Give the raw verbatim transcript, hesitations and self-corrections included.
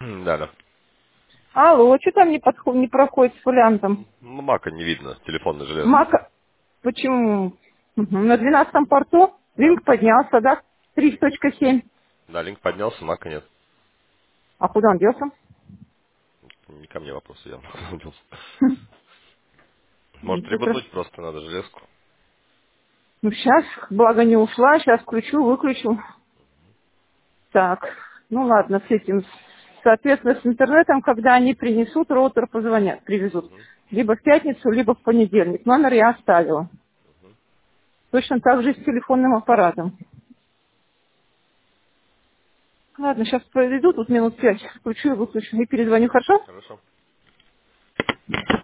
Да, да. Алло, что там не, подход, не проходит с фолиантом? Ну, мака не видно, телефон на железке. Мака, почему? Мгм. На двенадцатом порту Да. линк поднялся, да? три точка семь. Да, линк поднялся, мака нет. А куда он делся? Не ко мне вопрос, я делся. Может, Быстро. ребутнуть просто надо железку. Ну, сейчас, благо не ушла, сейчас включу, выключу. Так, ну ладно, с этим. Соответственно, с интернетом, когда они принесут, роутер позвонят, привезут. Либо в пятницу, либо в понедельник. Номер я оставила. Точно так же и с телефонным аппаратом. Ладно, сейчас проведу тут минут пять. Включу и выключу. И перезвоню, хорошо? Хорошо.